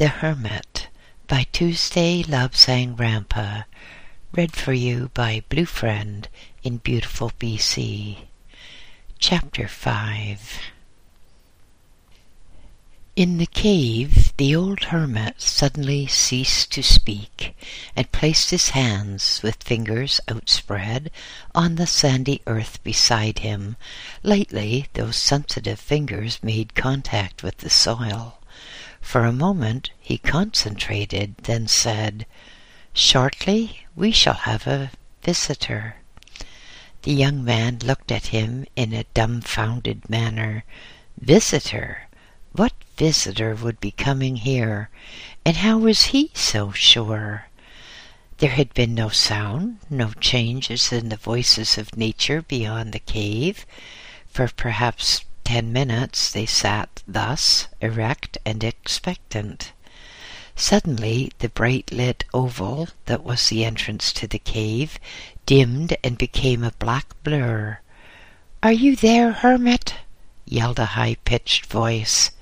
The Hermit by Tuesday Lobsang Rampa. Read for you by Blue Friend in beautiful BC. Chapter 5. In the cave, the old hermit suddenly ceased to speak and placed his hands, with fingers outspread, on the sandy earth beside him. Lightly, those sensitive fingers made contact with the soil. For a moment he concentrated, then said, "Shortly we shall have a visitor." The young man looked at him in a dumbfounded manner. Visitor? What visitor would be coming here? And how was he so sure? There had been no sound, no changes in the voices of nature beyond the cave. For perhaps 10 minutes they sat thus, erect and expectant. Suddenly the bright-lit oval that was the entrance to the cave dimmed and became a black blur. "Are you there, hermit?" yelled a high-pitched voice.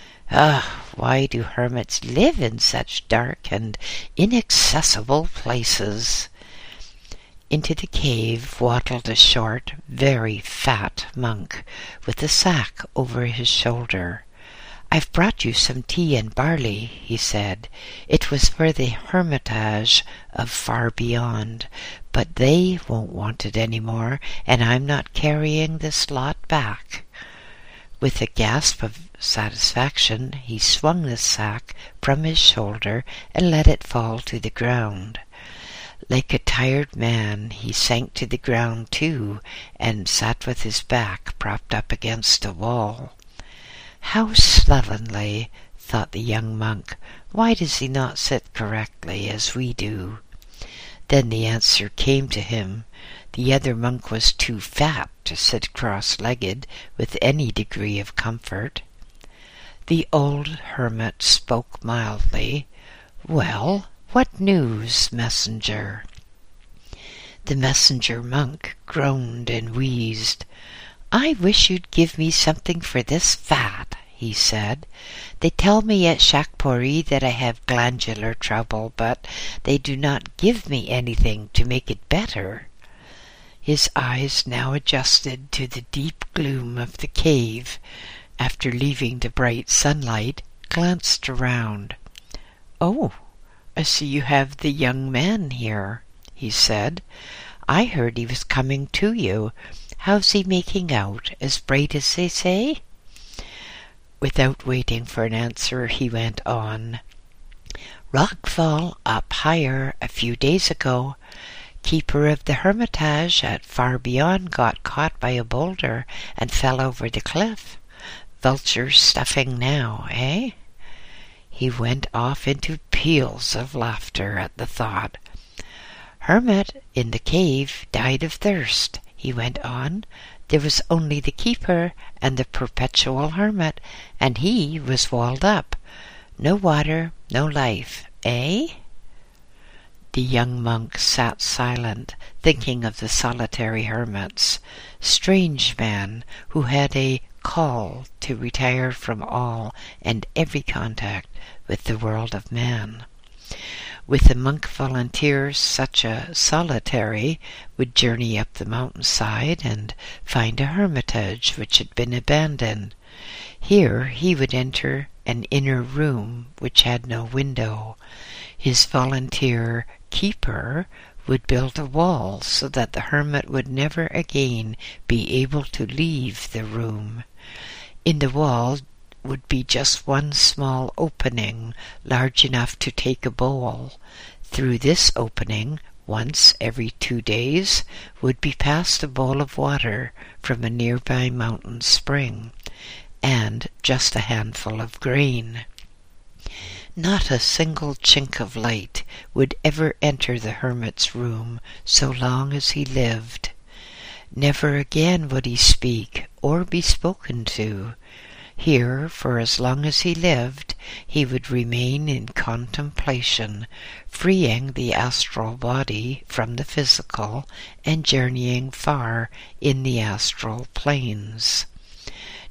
Why do hermits live in such dark and inaccessible places? Into the cave waddled a short, very fat monk with a sack over his shoulder. "I've brought you some tea and barley," he said. "It was for the Hermitage of Far Beyond, but they won't want it any more, and I'm not carrying this lot back." With a gasp of satisfaction, he swung the sack from his shoulder and let it fall to the ground. Like a tired man, he sank to the ground too, and sat with his back propped up against a wall. "How slovenly," thought the young monk. "Why does he not sit correctly as we do?" Then the answer came to him. The other monk was too fat to sit cross-legged with any degree of comfort. The old hermit spoke mildly. "Well, what news, messenger?" The messenger monk groaned and wheezed. "I wish you'd give me something for this fat," he said. "They tell me at Shakpuri that I have glandular trouble, but they do not give me anything to make it better." His eyes now adjusted to the deep gloom of the cave, after leaving the bright sunlight, glanced around. "Oh, I see you have the young man here," he said. "I heard he was coming to you. How's he making out? As bright as they say?" Without waiting for an answer, he went on. "Rockfall up higher a few days ago. Keeper of the Hermitage at Far Beyond got caught by a boulder and fell over the cliff. Vulture stuffing now, eh?" He went off into peals of laughter at the thought. "Hermit in the cave died of thirst," he went on. "There was only the keeper and the perpetual hermit, and he was walled up. No water, no life, eh?" The young monk sat silent, thinking of the solitary hermits. Strange man who had a call to retire from all and every contact with the world of man. With the monk volunteers, such a solitary would journey up the mountainside and find a hermitage which had been abandoned. Here he would enter an inner room which had no window. His volunteer keeper would build a wall so that the hermit would never again be able to leave the room. In the wall would be just one small opening, large enough to take a bowl. Through this opening, once every 2 days, would be passed a bowl of water from a nearby mountain spring, and just a handful of grain. Not a single chink of light would ever enter the hermit's room so long as he lived. Never again would he speak or be spoken to. Here, for as long as he lived, he would remain in contemplation, freeing the astral body from the physical and journeying far in the astral planes.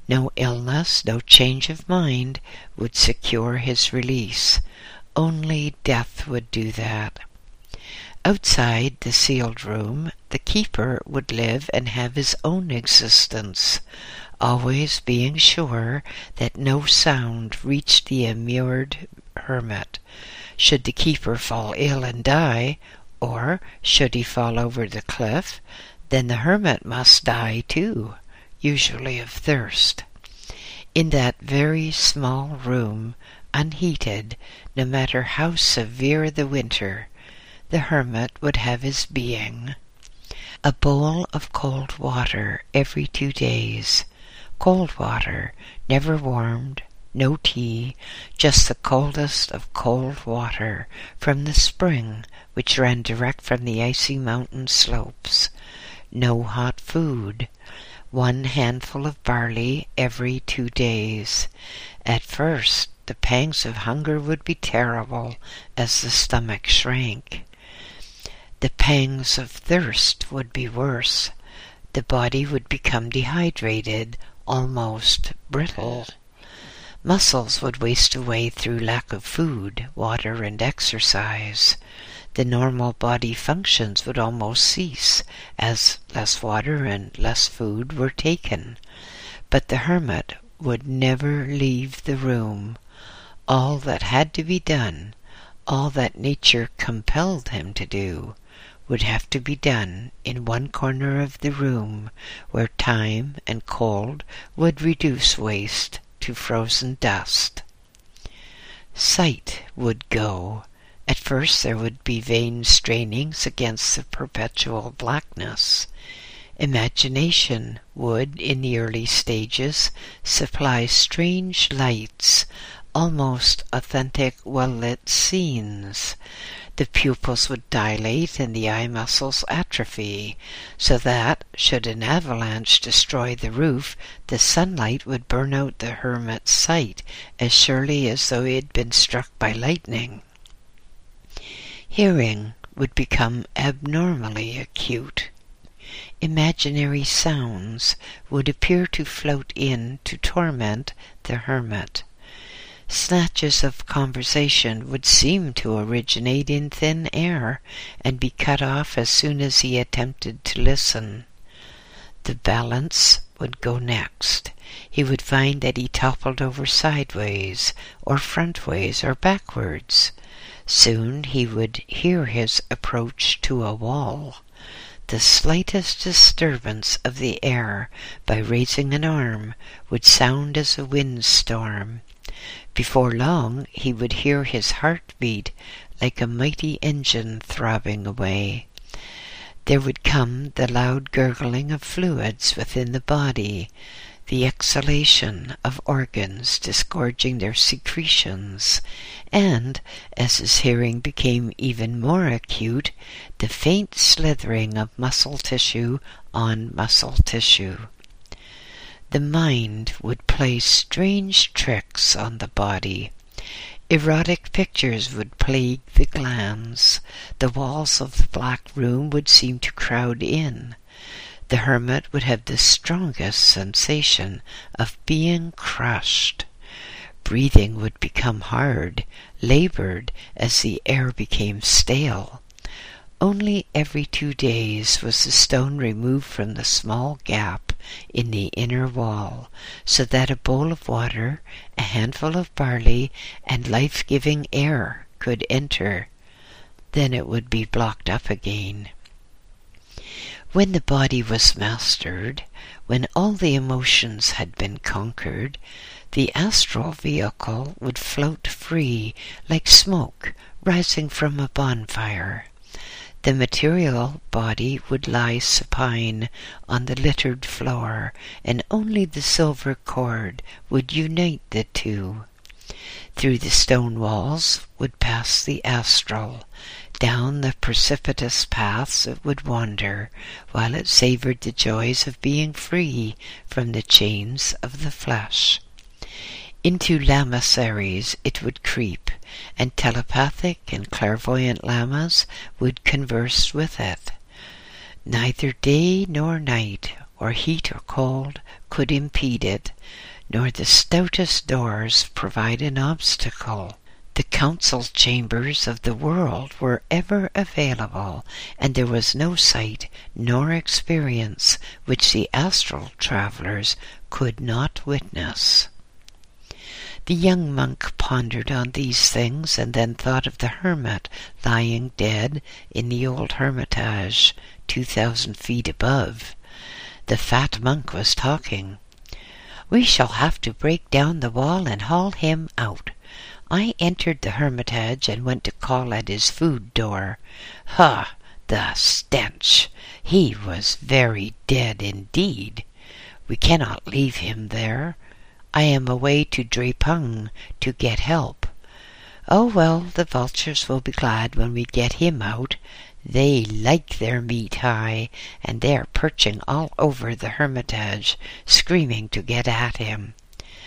No illness, no change of mind would secure his release. Only death would do that. Outside the sealed room, the keeper would live and have his own existence, always being sure that no sound reached the immured hermit. Should the keeper fall ill and die, or should he fall over the cliff, then the hermit must die too, usually of thirst. In that very small room, unheated, no matter how severe the winter, the hermit would have his being. A bowl of cold water every 2 days. Cold water, never warmed, no tea, just the coldest of cold water from the spring which ran direct from the icy mountain slopes. No hot food. 1 handful of barley every 2 days. At first, the pangs of hunger would be terrible as the stomach shrank. The pangs of thirst would be worse. The body would become dehydrated, almost brittle. Muscles would waste away through lack of food, water, and exercise. The normal body functions would almost cease, as less water and less food were taken. But the hermit would never leave the room. All that had to be done, all that nature compelled him to do, would have to be done in one corner of the room, where time and cold would reduce waste to frozen dust. Sight would go. At first there would be vain strainings against the perpetual blackness. Imagination would, in the early stages, supply strange lights, almost authentic well-lit scenes. The pupils would dilate and the eye muscles atrophy, so that, should an avalanche destroy the roof, the sunlight would burn out the hermit's sight as surely as though he had been struck by lightning. Hearing would become abnormally acute. Imaginary sounds would appear to float in to torment the hermit. Snatches of conversation would seem to originate in thin air and be cut off as soon as he attempted to listen. The balance would go next. He would find that he toppled over sideways, or frontways, or backwards. Soon he would hear his approach to a wall. The slightest disturbance of the air by raising an arm would sound as a windstorm. Before long he would hear his heart beat like a mighty engine throbbing away. There would come the loud gurgling of fluids within the body, the exhalation of organs disgorging their secretions, and, as his hearing became even more acute, the faint slithering of muscle tissue on muscle tissue. The mind would play strange tricks on the body. Erotic pictures would plague the glands. The walls of the black room would seem to crowd in. The hermit would have the strongest sensation of being crushed. Breathing would become hard, labored as the air became stale. Only every 2 days was the stone removed from the small gap in the inner wall, so that a bowl of water, a handful of barley, and life-giving air could enter. Then it would be blocked up again. When the body was mastered, when all the emotions had been conquered, the astral vehicle would float free like smoke rising from a bonfire. The material body would lie supine on the littered floor, and only the silver cord would unite the two. Through the stone walls would pass the astral. Down the precipitous paths it would wander, while it savored the joys of being free from the chains of the flesh. Into lamasseries it would creep, and telepathic and clairvoyant lamas would converse with it. Neither day nor night, or heat or cold could impede it, nor the stoutest doors provide an obstacle. The council chambers of the world were ever available, and there was no sight nor experience which the astral travellers could not witness. The young monk pondered on these things, and then thought of the hermit lying dead in the old hermitage 2,000 feet above. The fat monk was talking. "We shall have to break down the wall and haul him out. I entered the hermitage and went to call at his food door. Ha! The stench! He was very dead indeed. We cannot leave him there. I am away to Drepung to get help. Oh well, the vultures will be glad when we get him out. They like their meat high, and they are perching all over the hermitage, screaming to get at him.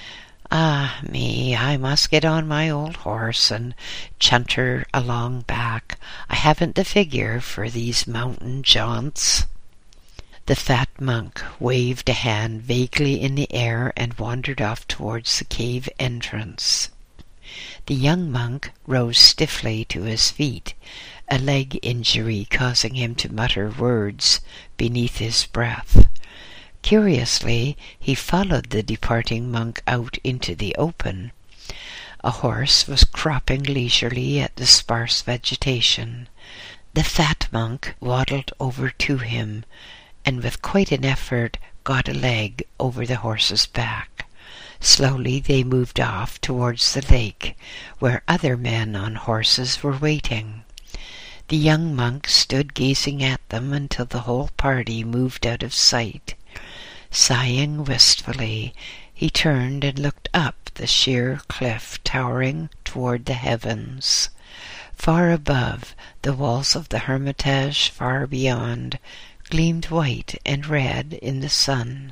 Ah me, I must get on my old horse and chunter along back. I haven't the figure for these mountain jaunts." The fat monk waved a hand vaguely in the air and wandered off towards the cave entrance. The young monk rose stiffly to his feet, a leg injury causing him to mutter words beneath his breath. Curiously, he followed the departing monk out into the open. A horse was cropping leisurely at the sparse vegetation. The fat monk waddled over to him, and with quite an effort got a leg over the horse's back. Slowly they moved off towards the lake, where other men on horses were waiting. The young monk stood gazing at them until the whole party moved out of sight. Sighing wistfully, he turned and looked up the sheer cliff towering toward the heavens. Far above, the walls of the hermitage far beyond gleamed white and red in the sun.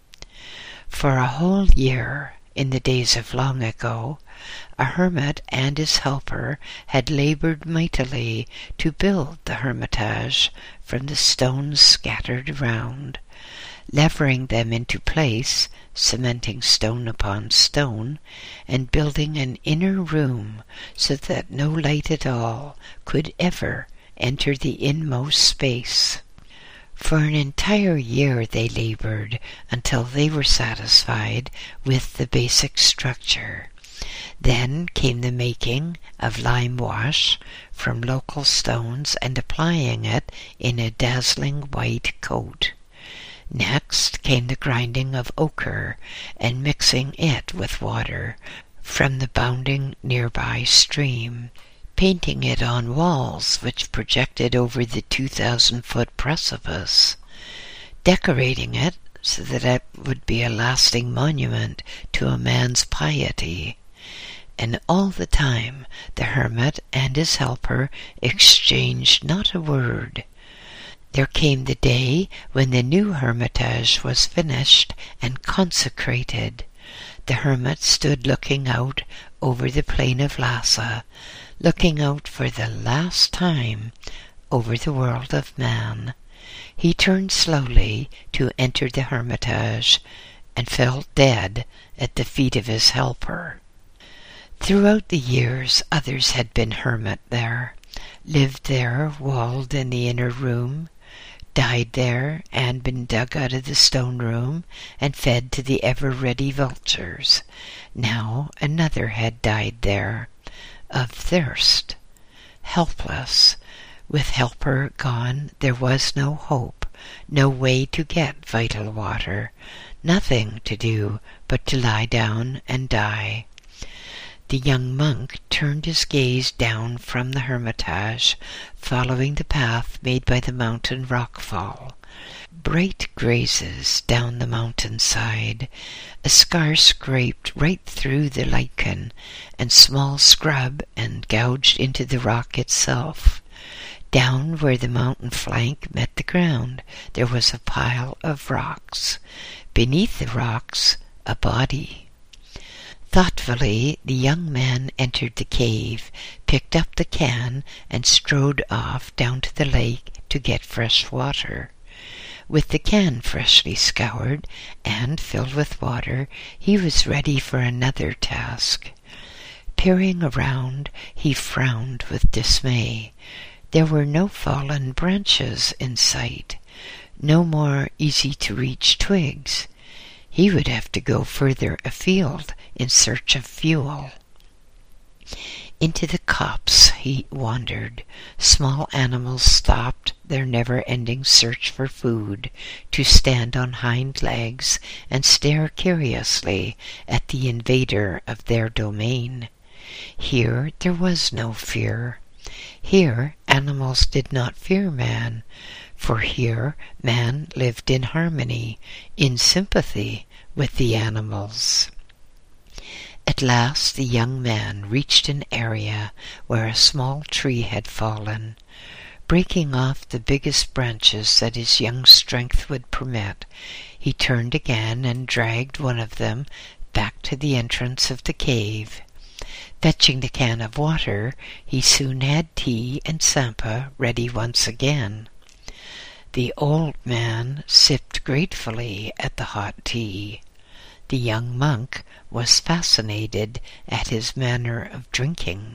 For a whole year, in the days of long ago, a hermit and his helper had labored mightily to build the hermitage from the stones scattered round. Levering them into place, cementing stone upon stone, and building an inner room so that no light at all could ever enter the inmost space. For an entire year they labored until they were satisfied with the basic structure. Then came the making of lime wash from local stones and applying it in a dazzling white coat. Next came the grinding of ochre and mixing it with water from the bounding nearby stream, painting it on walls which projected over the 2,000-foot precipice, decorating it so that it would be a lasting monument to a man's piety. And all the time the hermit and his helper exchanged not a word. There came the day when the new hermitage was finished and consecrated. The hermit stood looking out over the plain of Lhasa, looking out for the last time over the world of man. He turned slowly to enter the hermitage and fell dead at the feet of his helper. Throughout the years others had been hermit there, lived there walled in the inner room, died there and been dug out of the stone room and fed to the ever-ready vultures. Now another had died there, of thirst. Helpless, with helper gone, there was no hope, no way to get vital water, nothing to do but to lie down and die. The young monk turned his gaze down from the hermitage, following the path made by the mountain rockfall. Bright grazes down the mountainside, a scar scraped right through the lichen, and small scrub and gouged into the rock itself. Down where the mountain flank met the ground, there was a pile of rocks. Beneath the rocks, a body. Thoughtfully, the young man entered the cave, picked up the can, and strode off down to the lake to get fresh water. With the can freshly scoured and filled with water, he was ready for another task. Peering around, he frowned with dismay. There were no fallen branches in sight, no more easy-to-reach twigs. He would have to go further afield in search of fuel. Into the copse he wandered. Small animals stopped their never-ending search for food to stand on hind legs and stare curiously at the invader of their domain. Here there was no fear. Here animals did not fear man, for here man lived in harmony, in sympathy with the animals. At last the young man reached an area where a small tree had fallen. Breaking off the biggest branches that his young strength would permit, he turned again and dragged one of them back to the entrance of the cave. Fetching the can of water, he soon had tea and sampa ready once again. The old man sipped gratefully at the hot tea. The young monk was fascinated at his manner of drinking.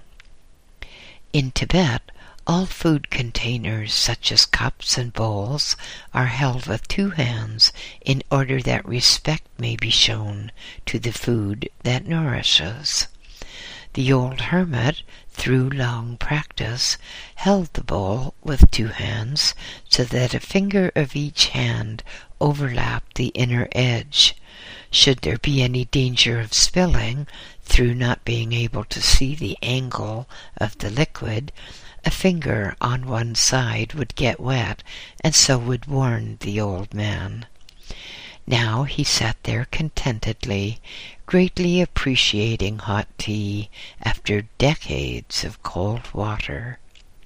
In Tibet, all food containers, such as cups and bowls, are held with 2 hands in order that respect may be shown to the food that nourishes. The old hermit, through long practice, held the bowl with 2 hands so that a finger of each hand overlapped the inner edge. Should there be any danger of spilling, through not being able to see the angle of the liquid, a finger on one side would get wet, and so would warn the old man. Now he sat there contentedly, greatly appreciating hot tea after decades of cold water.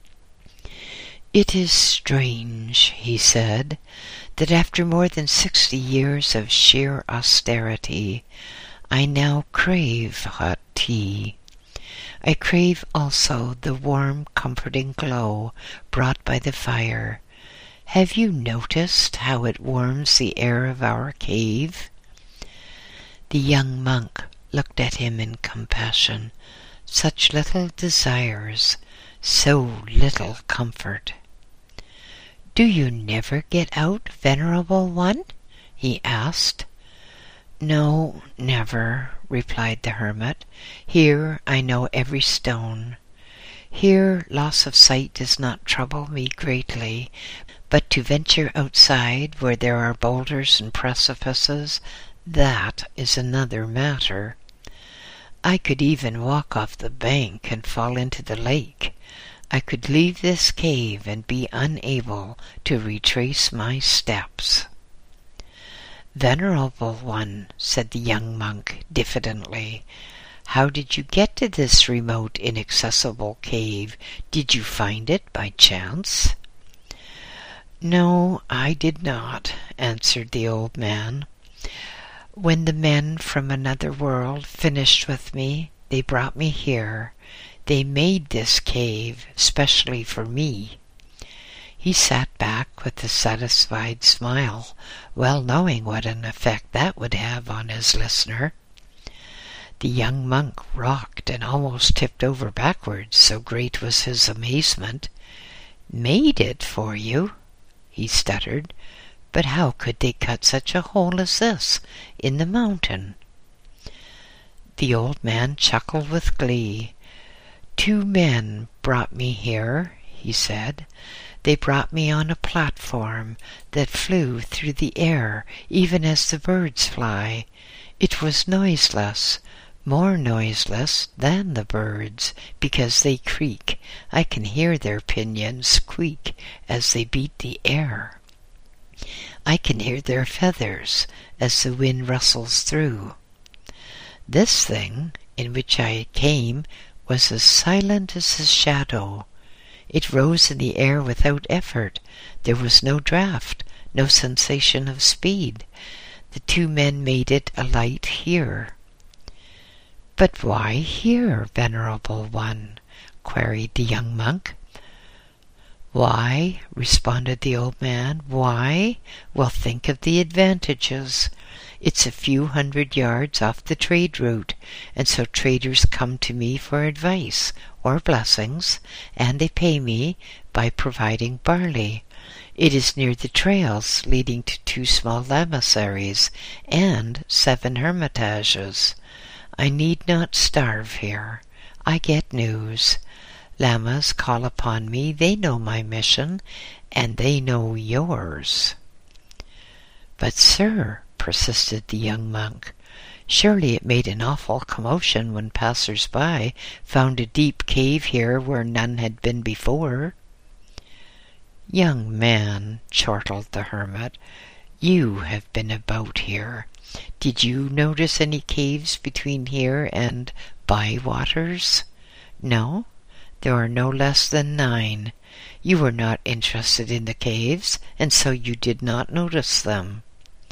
"It is strange," he said, "that after more than 60 years of sheer austerity, I now crave hot tea. I crave also the warm, comforting glow brought by the fire. Have you noticed how it warms the air of our cave?" The young monk looked at him in compassion. Such little desires, so little comfort. "Do you never get out, Venerable One?" he asked. "No, never," replied the hermit. "Here I know every stone. Here loss of sight does not trouble me greatly, but to venture outside where there are boulders and precipices, that is another matter. I could even walk off the bank and fall into the lake. I could leave this cave and be unable to retrace my steps." "Venerable One," said the young monk diffidently, "how did you get to this remote, inaccessible cave? Did you find it by chance?" "No, I did not," answered the old man. "When the men from another world finished with me, they brought me here. They made this cave specially for me." He sat back with a satisfied smile, well knowing what an effect that would have on his listener. The young monk rocked and almost tipped over backwards, so great was his amazement. "Made it for you?" he stuttered. "But how could they cut such a hole as this in the mountain?" The old man chuckled with glee. "2 men brought me here," he said. "They brought me on a platform that flew through the air even as the birds fly. It was noiseless, more noiseless than the birds, because they creak. I can hear their pinions squeak as they beat the air. I can hear their feathers as the wind rustles through. This thing in which I came was as silent as a shadow. It rose in the air without effort. There was no draft, no sensation of speed. The 2 men made it alight here." "But why here, Venerable One?" queried the young monk. "Why," responded the old man, "why? Well, think of the advantages. It's a few 100 yards off the trade route, and so traders come to me for advice or blessings, and they pay me by providing barley. It is near the trails leading to 2 small lamasseries and 7 hermitages. I need not starve here. I get news. Lamas call upon me. They know my mission, and they know yours." "But, sir," persisted the young monk, "surely it made an awful commotion when passers-by found a deep cave here where none had been before." "Young man," chortled the hermit, "you have been about here. Did you notice any caves between here and Bywaters? No? There are no less than 9. You were not interested in the caves, and so you did not notice them."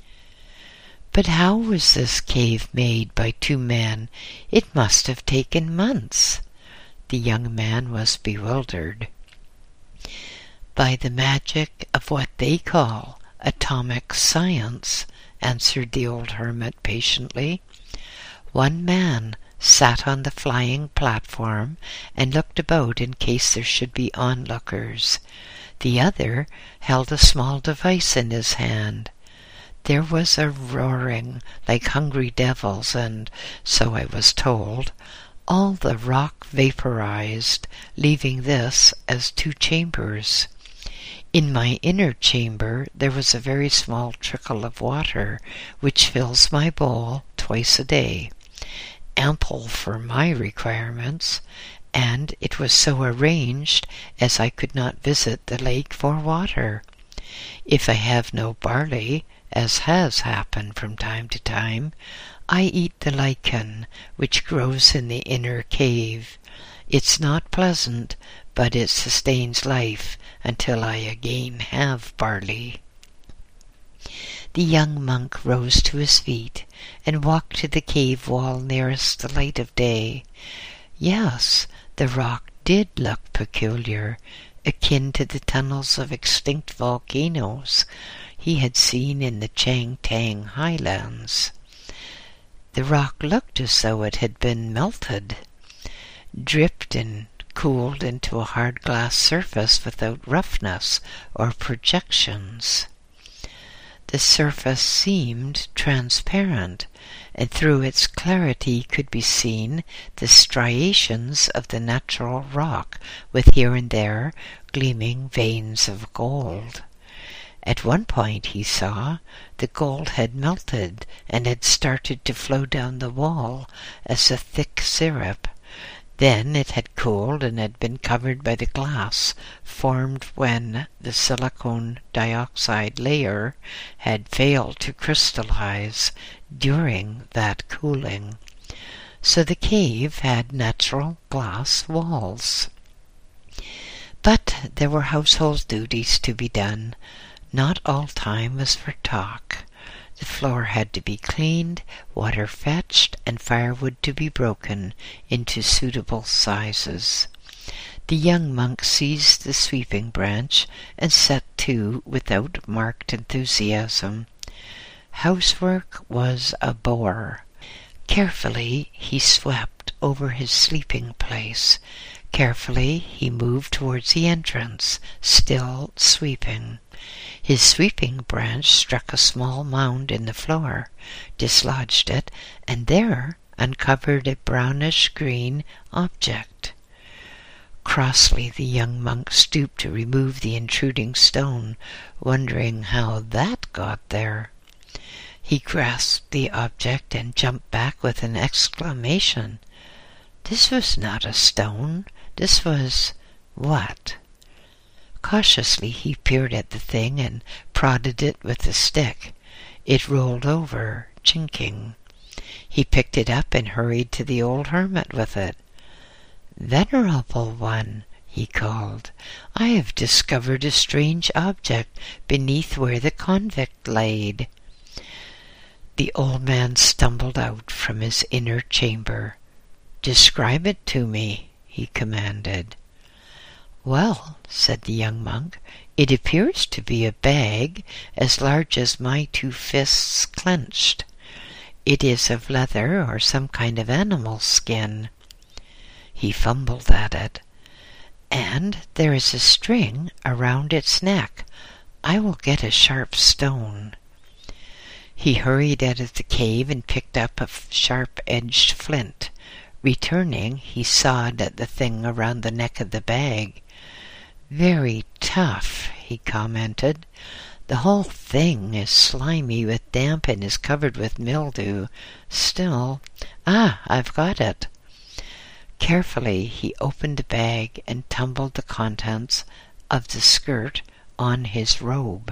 "But how was this cave made by 2 men? It must have taken months." The young man was bewildered. "By the magic of what they call atomic science," answered the old hermit patiently. "One man sat on the flying platform and looked about in case there should be onlookers. The other held a small device in his hand. There was a roaring like hungry devils, and, so I was told, all the rock vaporized, leaving this as 2 chambers. In my inner chamber there was a very small trickle of water, which fills my bowl twice a day, ample for my requirements, and it was so arranged as I could not visit the lake for water. If I have no barley, as has happened from time to time, I eat the lichen which grows in the inner cave. It's not pleasant, but it sustains life until I again have barley." The young monk rose to his feet and walked to the cave wall nearest the light of day. Yes, the rock did look peculiar, akin to the tunnels of extinct volcanoes he had seen in the Changtang highlands. The rock looked as though it had been melted, dripped and cooled into a hard glass surface without roughness or projections. The surface seemed transparent, and through its clarity could be seen the striations of the natural rock, with here and there gleaming veins of gold. At one point, he saw, the gold had melted and had started to flow down the wall as a thick syrup. Then it had cooled and had been covered by the glass formed when the silicon dioxide layer had failed to crystallize during that cooling. So the cave had natural glass walls. But there were household duties to be done. Not all time was for talk. The floor had to be cleaned, water fetched, and firewood to be broken into suitable sizes. The young monk seized the sweeping branch and set to without marked enthusiasm. Housework was a bore. Carefully he swept over his sleeping place. Carefully he moved towards the entrance, still sweeping. His sweeping branch struck a small mound in the floor, dislodged it, and there uncovered a brownish-green object. Crossly the young monk stooped to remove the intruding stone, wondering how that got there. He grasped the object and jumped back with an exclamation. This was not a stone. This was what? Cautiously he peered at the thing and prodded it with a stick. It rolled over, chinking. He picked it up and hurried to the old hermit with it. "Venerable one," he called, "I have discovered a strange object beneath where the convict laid." The old man stumbled out from his inner chamber. "Describe it to me," he commanded. "Well," said the young monk, "it appears to be a bag as large as my 2 fists clenched. It is of leather or some kind of animal skin." He fumbled at it. "And there is a string around its neck. I will get a sharp stone." He hurried out of the cave and picked up a sharp-edged flint. Returning, he sawed at the thing around the neck of the bag. "Very tough," he commented. "The whole thing is slimy with damp and is covered with mildew. Still, I've got it." Carefully he opened the bag and tumbled the contents of the skirt on his robe.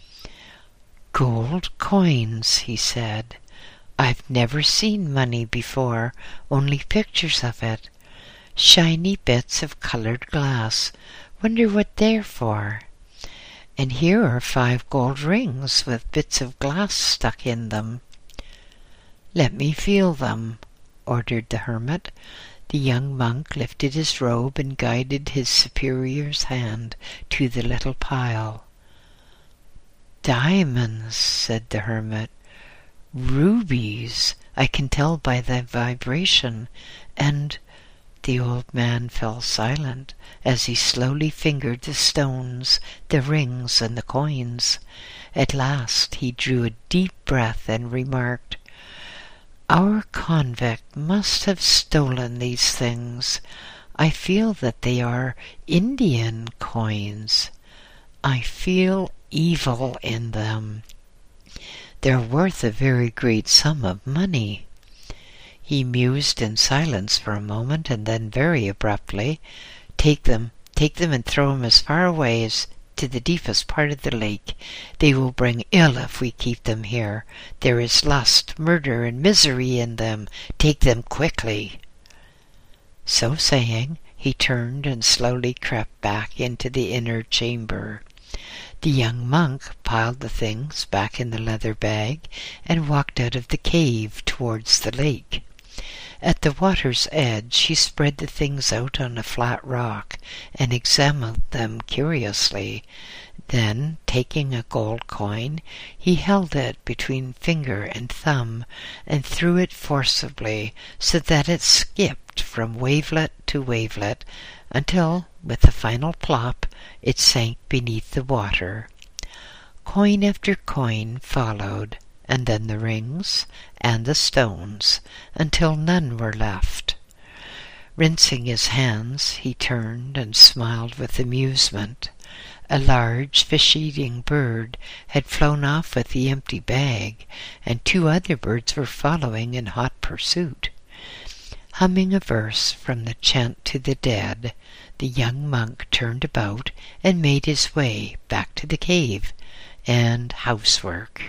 "Gold coins," he said. "I've never seen money before, only pictures of it. Shiny bits of colored glass. Wonder what they're for. And here are 5 gold rings with bits of glass stuck in them." "Let me feel them," ordered the hermit. The young monk lifted his robe and guided his superior's hand to the little pile. "Diamonds," said the hermit. "Rubies, I can tell by the vibration, and—" The old man fell silent as he slowly fingered the stones, the rings, and the coins. At last he drew a deep breath and remarked, "Our convict must have stolen these things. I feel that they are Indian coins. I feel evil in them. They're worth a very great sum of money." He mused in silence for a moment, and then very abruptly, Take them and throw them as far away as to the deepest part of the lake. They will bring ill if we keep them here. There is lust, murder, and misery in them. Take them quickly." So saying, he turned and slowly crept back into the inner chamber. The young monk piled the things back in the leather bag and walked out of the cave towards the lake. At the water's edge he spread the things out on a flat rock and examined them curiously. Then, taking a gold coin, he held it between finger and thumb and threw it forcibly so that it skipped from wavelet to wavelet until, with a final plop, it sank beneath the water. Coin after coin followed, and then the rings and the stones, until none were left. Rinsing his hands, he turned and smiled with amusement. A large fish-eating bird had flown off with the empty bag, and 2 other birds were following in hot pursuit. Humming a verse from the Chant to the Dead, the young monk turned about and made his way back to the cave and housework.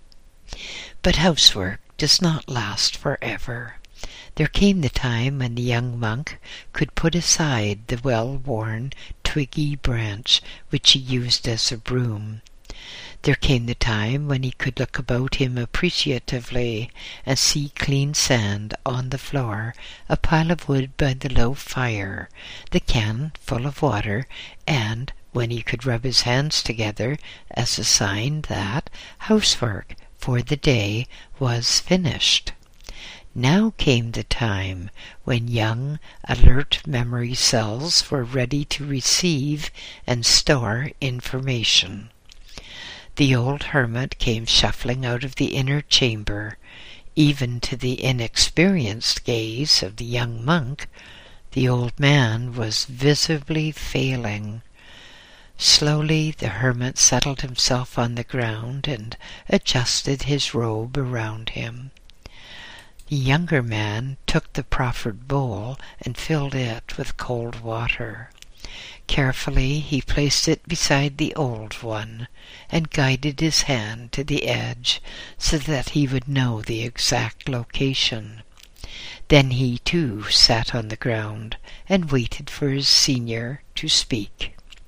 But housework does not last forever. There came the time when the young monk could put aside the well-worn twiggy branch which he used as a broom. There came the time when he could look about him appreciatively and see clean sand on the floor, a pile of wood by the low fire, the can full of water, and when he could rub his hands together as a sign that housework for the day was finished. Now came the time when young, alert memory cells were ready to receive and store information. The old hermit came shuffling out of the inner chamber. Even to the inexperienced gaze of the young monk, the old man was visibly failing. Slowly the hermit settled himself on the ground and adjusted his robe around him. The younger man took the proffered bowl and filled it with cold water. Carefully he placed it beside the old one and guided his hand to the edge so that he would know the exact location. Then he too sat on the ground and waited for his senior to speak.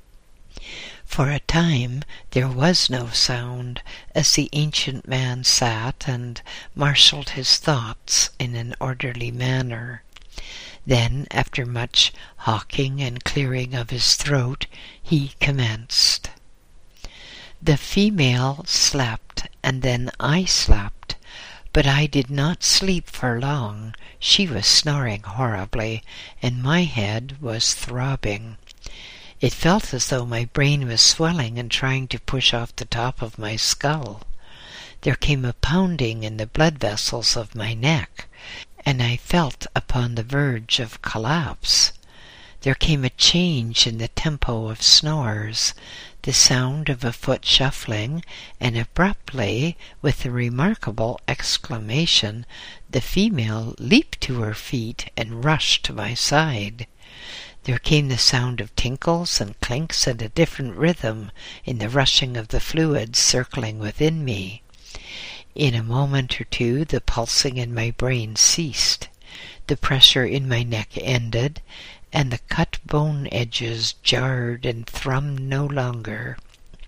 For a time there was no sound as the ancient man sat and marshalled his thoughts in an orderly manner. Then, after much hawking and clearing of his throat, he commenced. The female slept, and then I slept, but I did not sleep for long. She was snoring horribly, and my head was throbbing. It felt as though my brain was swelling and trying to push off the top of my skull. There came a pounding in the blood vessels of my neck, and I felt upon the verge of collapse. There came a change in the tempo of snores, the sound of a foot shuffling, and abruptly, with a remarkable exclamation, the female leaped to her feet and rushed to my side. There came the sound of tinkles and clinks and a different rhythm in the rushing of the fluids circling within me. In a moment or two the pulsing in my brain ceased, the pressure in my neck ended, and the cut bone edges jarred and thrummed no longer.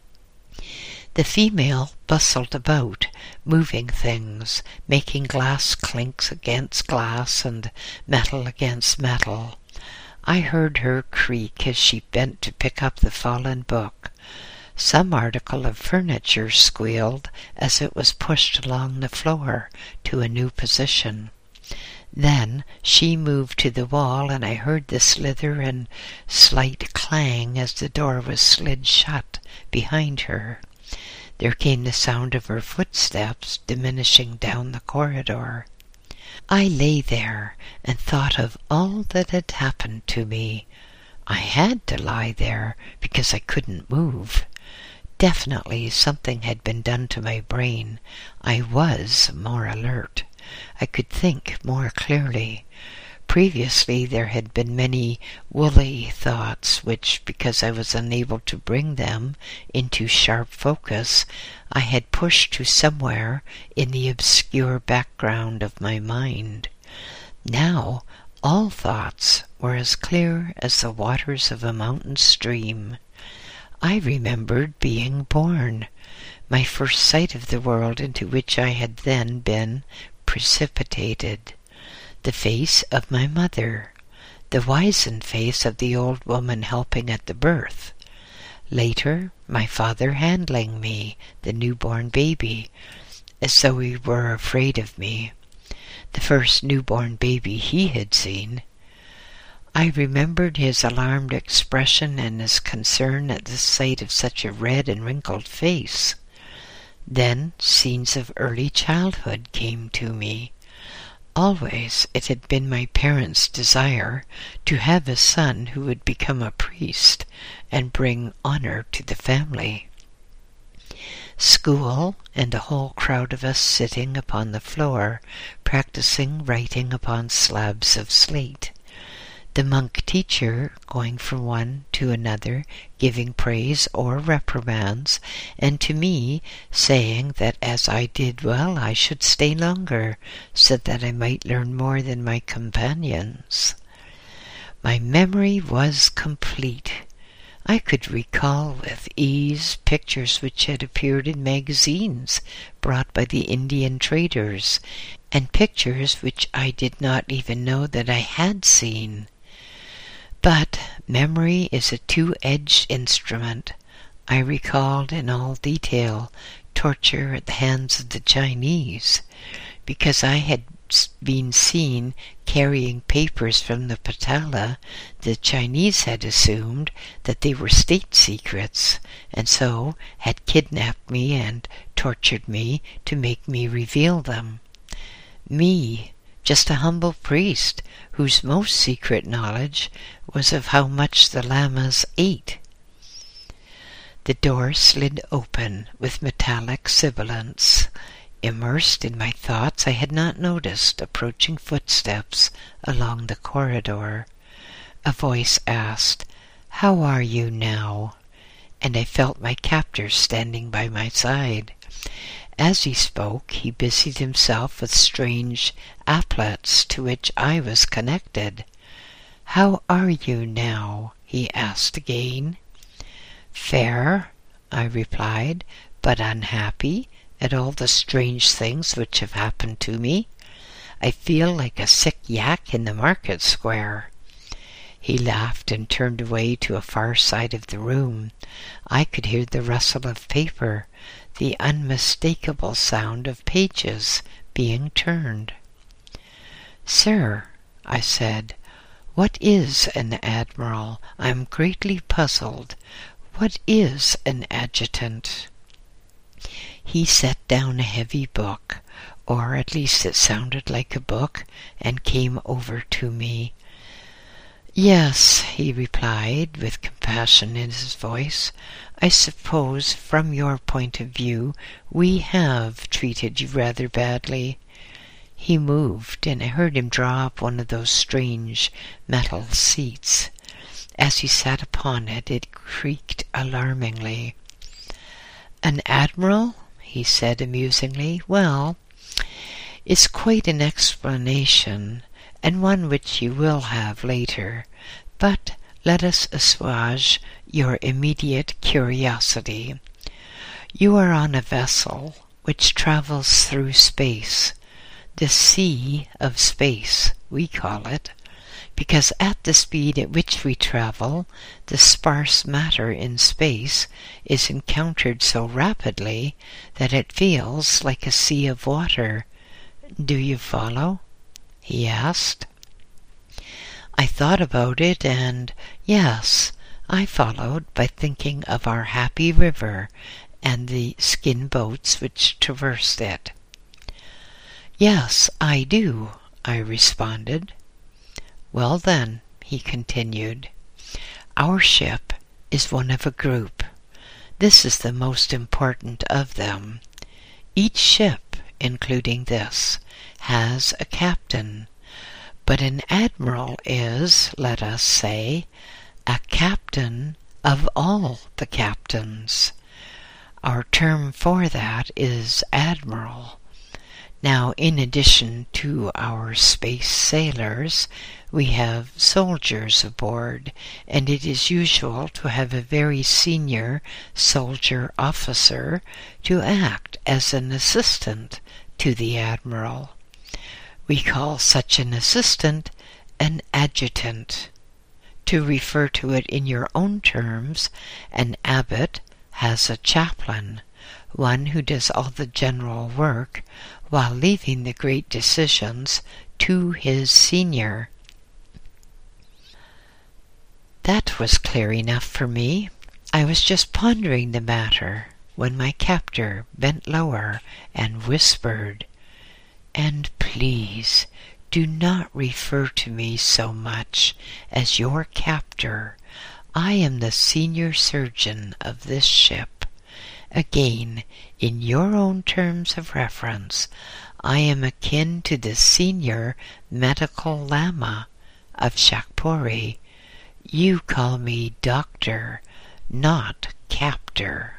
The female bustled about, moving things, making glass clinks against glass and metal against metal. I heard her creak as she bent to pick up the fallen book. Some article of furniture squealed as it was pushed along the floor to a new position. Then she moved to the wall, and I heard the slither and slight clang as the door was slid shut behind her. There came the sound of her footsteps diminishing down the corridor. I lay there and thought of all that had happened to me. I had to lie there because I couldn't move. Definitely something had been done to my brain. I was more alert. I could think more clearly. Previously there had been many woolly thoughts which, because I was unable to bring them into sharp focus, I had pushed to somewhere in the obscure background of my mind. Now all thoughts were as clear as the waters of a mountain stream. I remembered being born, my first sight of the world into which I had then been precipitated, the face of my mother, the wizened face of the old woman helping at the birth. Later, my father handling me, the newborn baby, as though he were afraid of me, the first newborn baby he had seen. I remembered his alarmed expression and his concern at the sight of such a red and wrinkled face. Then scenes of early childhood came to me. Always it had been my parents' desire to have a son who would become a priest and bring honor to the family. School, and a whole crowd of us sitting upon the floor, practicing writing upon slabs of slate. The monk teacher going from one to another, giving praise or reprimands, and to me saying that as I did well I should stay longer, so that I might learn more than my companions. My memory was complete. I could recall with ease pictures which had appeared in magazines brought by the Indian traders, and pictures which I did not even know that I had seen. But memory is a two-edged instrument. I recalled in all detail torture at the hands of the Chinese, because I had been seen carrying papers from the Patala. The Chinese had assumed that they were state secrets, and so had kidnapped me and tortured me to make me reveal them. Me, just a humble priest whose most secret knowledge was of how much the lamas ate. The door slid open with metallic sibilance. Immersed in my thoughts, I had not noticed approaching footsteps along the corridor. A voice asked, "How are you now?" And I felt my captor standing by my side. As he spoke, he busied himself with strange applets to which I was connected. "How are you now?" he asked again. "Fair," I replied, "but unhappy at all the strange things which have happened to me. I feel like a sick yak in the market square." He laughed and turned away to a far side of the room. I could hear the rustle of paper, the unmistakable sound of pages being turned. "Sir," I said, "what is an admiral? I am greatly puzzled. What is an adjutant?" He set down a heavy book, or at least it sounded like a book, and came over to me. "Yes," he replied, with compassion in his voice, "I suppose from your point of view we have treated you rather badly." He moved, and I heard him draw up one of those strange metal seats. As he sat upon it, it creaked alarmingly. "An admiral?" he said amusingly. "Well, it's quite an explanation, and one which you will have later. But let us assuage your immediate curiosity. You are on a vessel which travels through space. The sea of space, we call it, because at the speed at which we travel, the sparse matter in space is encountered so rapidly that it feels like a sea of water. Do you follow?" he asked. I thought about it, and yes, I followed by thinking of our happy river and the skin boats which traversed it. "Yes, I do," I responded. "Well then," he continued, "our ship is one of a group. This is the most important of them. Each ship, including this, has a captain, but an admiral is, let us say, a captain of all the captains. Our term for that is admiral. Now, in addition to our space sailors, we have soldiers aboard, and it is usual to have a very senior soldier officer to act as an assistant to the admiral. We call such an assistant an adjutant. To refer to it in your own terms, an abbot has a chaplain, one who does all the general work while leaving the great decisions to his senior. That was clear enough for me. I was just pondering the matter when my captor bent lower and whispered, "And please do not refer to me so much as your captor. I am the senior surgeon of this ship. Again, in your own terms of reference, I am akin to the senior medical lama of Shakpuri. You call me doctor, not captor."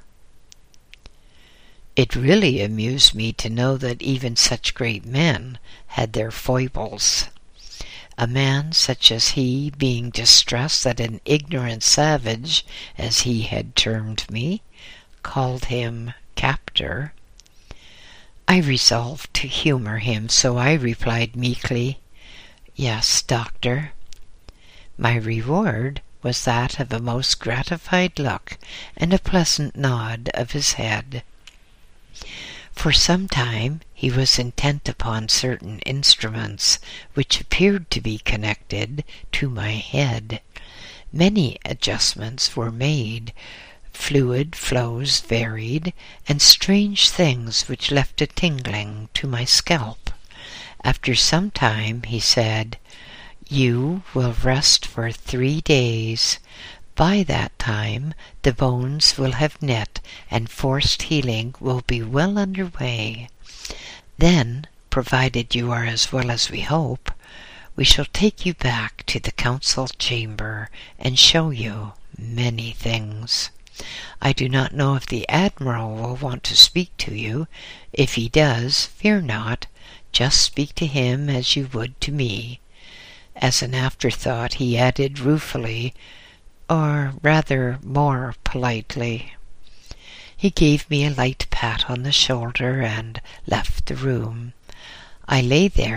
It really amused me to know that even such great men had their foibles. A man such as he, being distressed that an ignorant savage, as he had termed me, called him captor. I resolved to humor him, so I replied meekly, "Yes, doctor." My reward was that of a most gratified look and a pleasant nod of his head. For some time he was intent upon certain instruments which appeared to be connected to my head. Many adjustments were made, fluid flows varied, and strange things which left a tingling to my scalp. After some time he said, "You will rest for 3 days. By that time the bones will have knit and forced healing will be well under way. Then, provided you are as well as we hope, we shall take you back to the council chamber and show you many things. I do not know if the admiral will want to speak to you. If he does, fear not. Just speak to him as you would to me." As an afterthought, he added ruefully, or rather more politely. He gave me a light pat on the shoulder and left the room. I lay there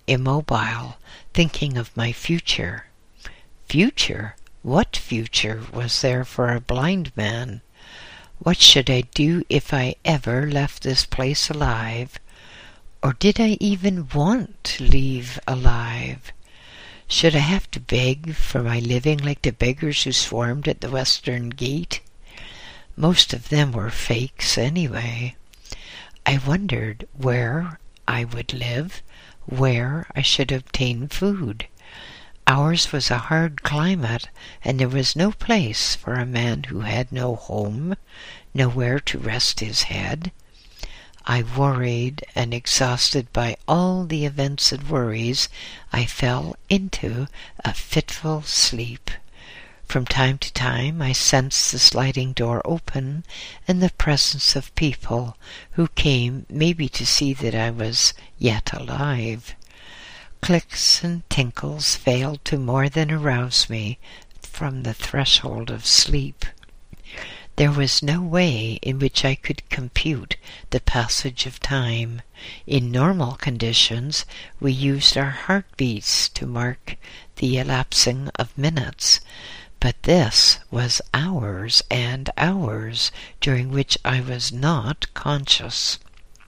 immobile, thinking of my future. Future? What future was there for a blind man? What should I do if I ever left this place alive? Or did I even want to leave alive? Should I have to beg for my living like the beggars who swarmed at the western gate? Most of them were fakes anyway. I wondered where I would live, where I should obtain food. Ours was a hard climate, and there was no place for a man who had no home, nowhere to rest his head. I worried, and exhausted by all the events and worries, I fell into a fitful sleep. From time to time I sensed the sliding door open and the presence of people who came maybe to see that I was yet alive. Clicks and tinkles failed to more than arouse me from the threshold of sleep. There was no way in which I could compute the passage of time. In normal conditions, we used our heartbeats to mark the elapsing of minutes, but this was hours and hours during which I was not conscious.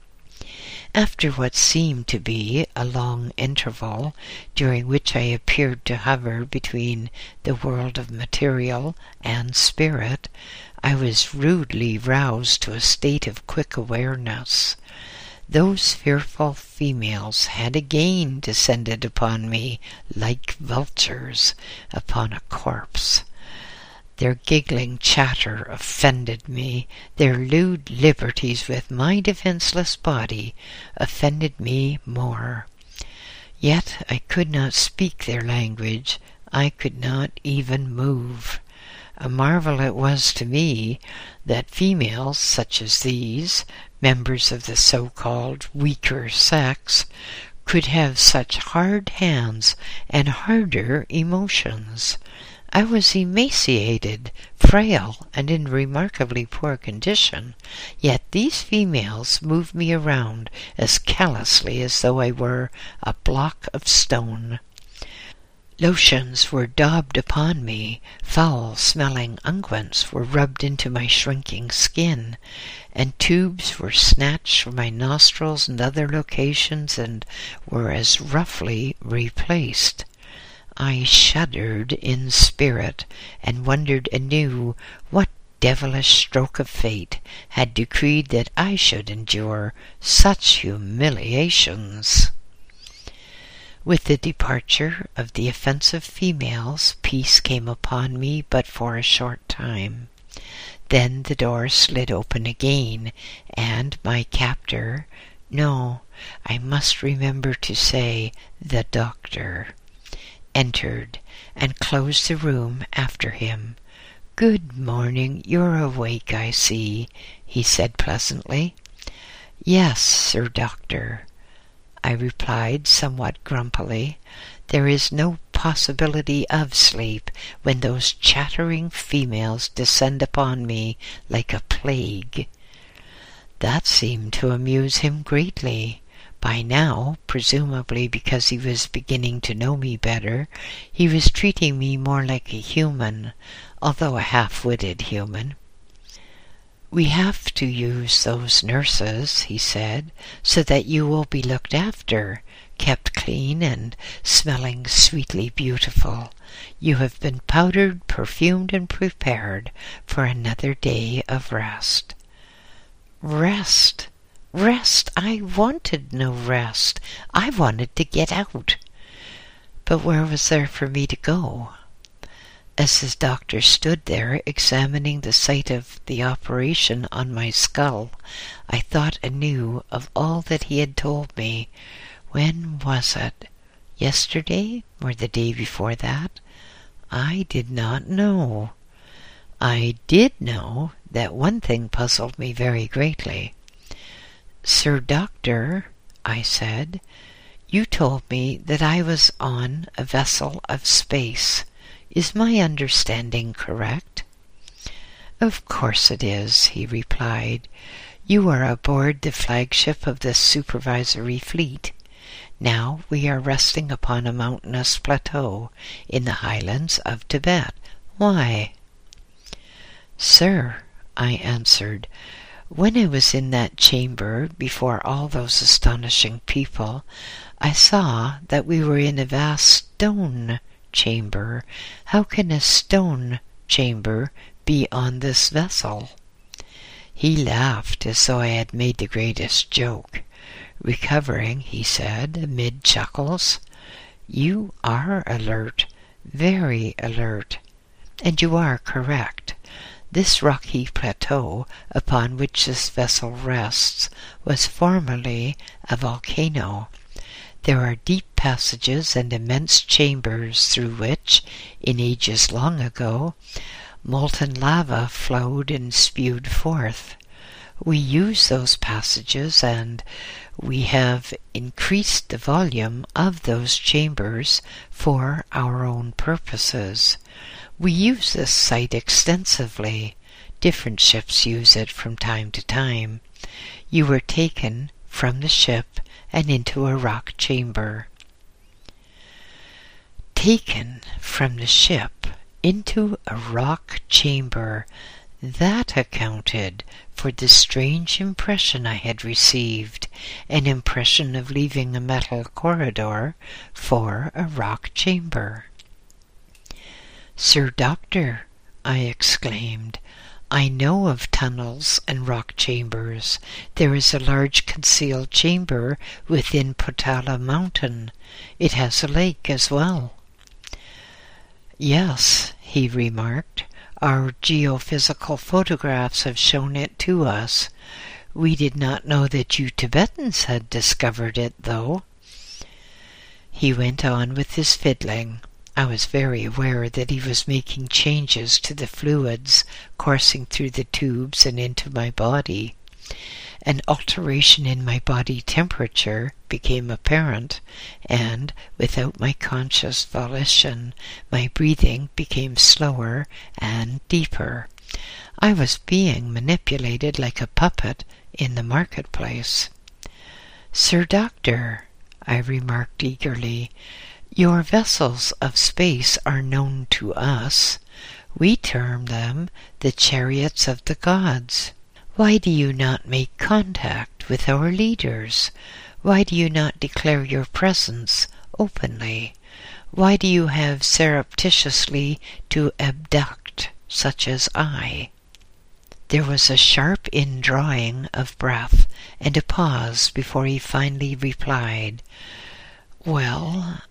After what seemed to be a long interval, during which I appeared to hover between the world of material and spirit, I was rudely roused to a state of quick awareness. Those fearful females had again descended upon me like vultures upon a corpse. Their giggling chatter offended me. Their lewd liberties with my defenseless body offended me more. Yet I could not speak their language. I could not even move. A marvel it was to me that females such as these, members of the so-called weaker sex, could have such hard hands and harder emotions. I was emaciated, frail, and in remarkably poor condition, yet these females moved me around as callously as though I were a block of stone. Lotions were daubed upon me, foul-smelling unguents were rubbed into my shrinking skin, and tubes were snatched from my nostrils and other locations and were as roughly replaced. I shuddered in spirit, and wondered anew what devilish stroke of fate had decreed that I should endure such humiliations. With the departure of the offensive females, peace came upon me but for a short time. Then the door slid open again, and my captor, no, I must remember to say the doctor, entered and closed the room after him. "Good morning, you're awake, I see," he said pleasantly. "Yes, Sir Doctor," I replied somewhat grumpily. "There is no possibility of sleep when those chattering females descend upon me like a plague." That seemed to amuse him greatly. By now, presumably because he was beginning to know me better, he was treating me more like a human, although a half-witted human. "We have to use those nurses," he said, "so that you will be looked after, kept clean and smelling sweetly beautiful. You have been powdered, perfumed, and prepared for another day of rest." Rest! Rest! I wanted no rest. I wanted to get out. But where was there for me to go? As the doctor stood there examining the site of the operation on my skull, I thought anew of all that he had told me. When was it? Yesterday or the day before that? I did not know. I did know that one thing puzzled me very greatly. "Sir Doctor," I said, "you told me that I was on a vessel of space. Is my understanding correct?" "Of course it is," he replied. "You are aboard the flagship of the supervisory fleet. Now we are resting upon a mountainous plateau in the highlands of Tibet. Why?" "Sir," I answered, "when I was in that chamber before all those astonishing people, I saw that we were in a vast stone chamber. How can a stone chamber be on this vessel?" He laughed as though I had made the greatest joke. Recovering, he said, amid chuckles, "You are alert, very alert, and you are correct. This rocky plateau upon which this vessel rests was formerly a volcano. There are deep passages and immense chambers through which, in ages long ago, molten lava flowed and spewed forth. We use those passages, and we have increased the volume of those chambers for our own purposes. We use this site extensively. Different ships use it from time to time. You were taken from the ship and into a rock chamber." Taken from the ship into a rock chamber, that accounted for the strange impression I had received, an impression of leaving a metal corridor for a rock chamber. "Sir Doctor," I exclaimed, "I know of tunnels and rock chambers. There is a large concealed chamber within Potala Mountain. It has a lake as well." "Yes," he remarked, "our geophysical photographs have shown it to us. We did not know that you Tibetans had discovered it, though." He went on with his fiddling. I was very aware that he was making changes to the fluids coursing through the tubes and into my body. An alteration in my body temperature became apparent, and, without my conscious volition, my breathing became slower and deeper. I was being manipulated like a puppet in the marketplace. "Sir Doctor," I remarked eagerly, "your vessels of space are known to us. We term them the chariots of the gods. Why do you not make contact with our leaders? Why do you not declare your presence openly? Why do you have surreptitiously to abduct such as I?" There was a sharp indrawing of breath and a pause before he finally replied, "Well,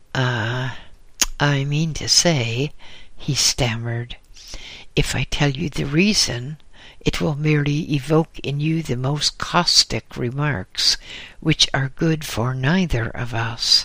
I mean to say," he stammered, "if I tell you the reason, it will merely evoke in you the most caustic remarks, which are good for neither of us."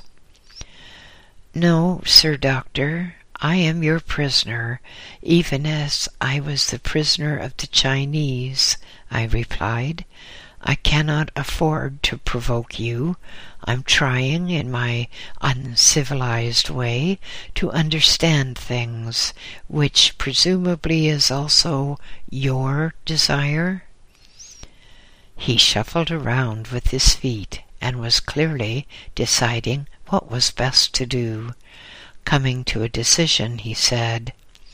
"No, Sir Doctor, I am your prisoner, even as I was the prisoner of the Chinese," I replied. "I cannot afford to provoke you. I'm trying, in my uncivilized way, to understand things, which presumably is also your desire." He shuffled around with his feet and was clearly deciding what was best to do. Coming to a decision, he said,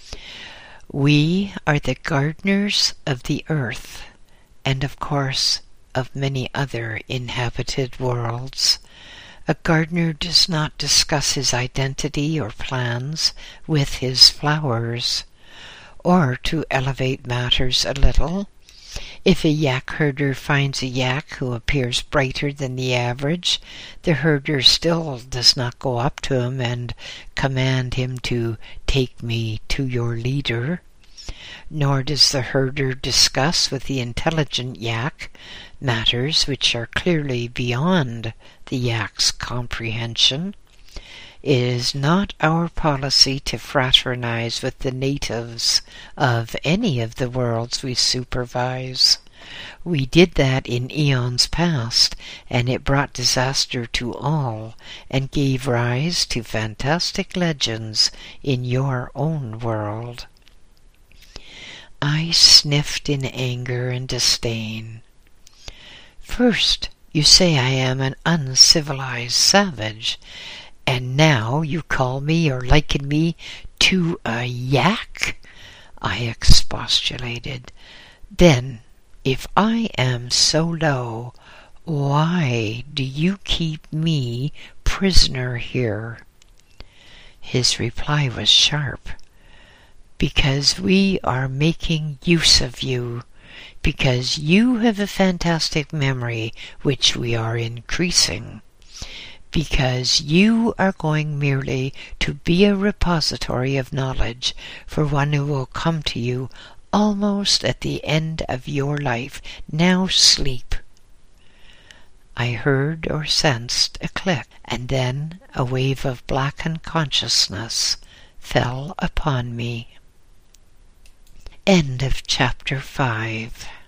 "We are the gardeners of the earth, and of course of many other inhabited worlds. A gardener does not discuss his identity or plans with his flowers. Or, to elevate matters a little, if a yak herder finds a yak who appears brighter than the average, the herder still does not go up to him and command him to take me to your leader. Nor does the herder discuss with the intelligent yak matters which are clearly beyond the yak's comprehension. It is not our policy to fraternize with the natives of any of the worlds we supervise. We did that in eons past, and it brought disaster to all, and gave rise to fantastic legends in your own world." I sniffed in anger and disdain. "First, You say I am an uncivilized savage, and now you call me or liken me to a yak? I expostulated. Then, if I am so low, why do you keep me prisoner here? His reply was sharp. Because we are making use of you, because you have a fantastic memory which we are increasing, because you are going merely to be a repository of knowledge for one who will come to you almost at the end of your life. Now sleep. I heard or sensed a click, and then a wave of blackened consciousness fell upon me. End of chapter 5.